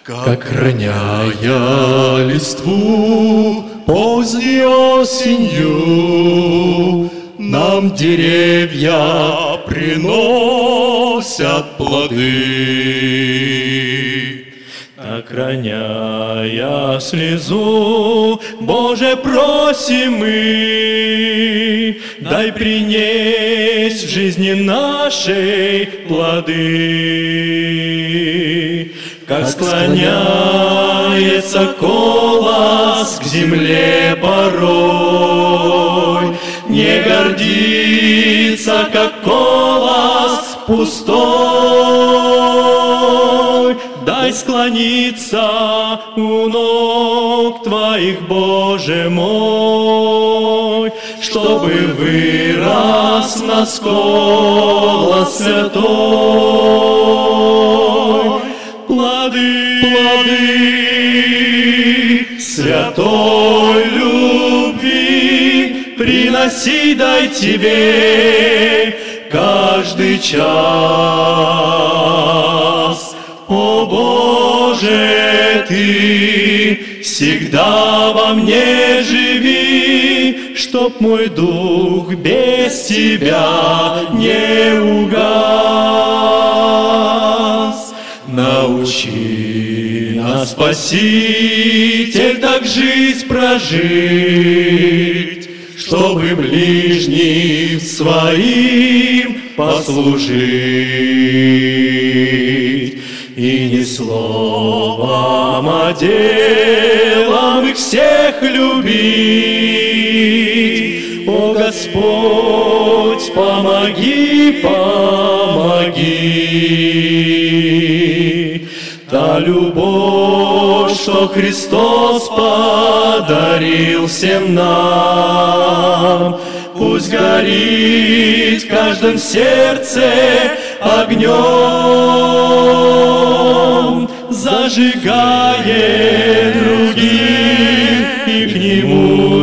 Как роняя листву поздней осенью, нам деревья приносят плоды. Так роняя слезу, Боже, просим мы, дай принесть в жизни нашей плоды. Как склоняется колос к земле порой, не гордится, как колос пустой. Дай склониться у ног Твоих, Боже мой, чтобы вырос в нас колос святой. Плоды святой любви приноси, дай Тебе каждый час. О Боже, Ты всегда во мне живи, чтоб мой дух без Тебя не угас. Научи нас, Спаситель, так жизнь прожить, чтобы ближним своим послужить. И не словом, а делом их всех любить. О Господь, помоги, помоги. Та любовь, что Христос подарил всем нам, пусть горит в каждом сердце огнем, зажигает других и к Нему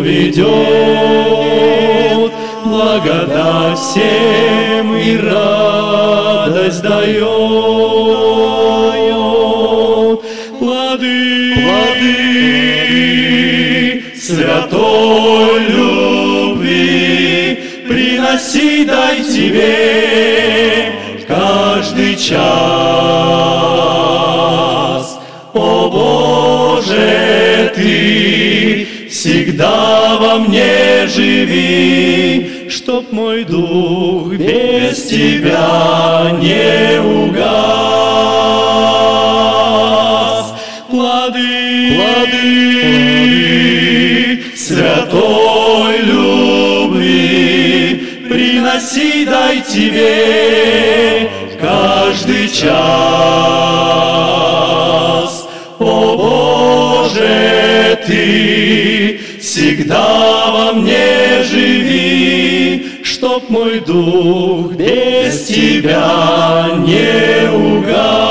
ведет, благодать всем и радость дает. Плоды святой любви приноси, дай Тебе каждый час. О Боже, Ты всегда во мне живи, чтоб мой дух без Тебя не угас. Плоды святой любви приноси, дай Тебе каждый час. О Боже, Ты всегда во мне живи, чтоб мой дух без Тебя не угас.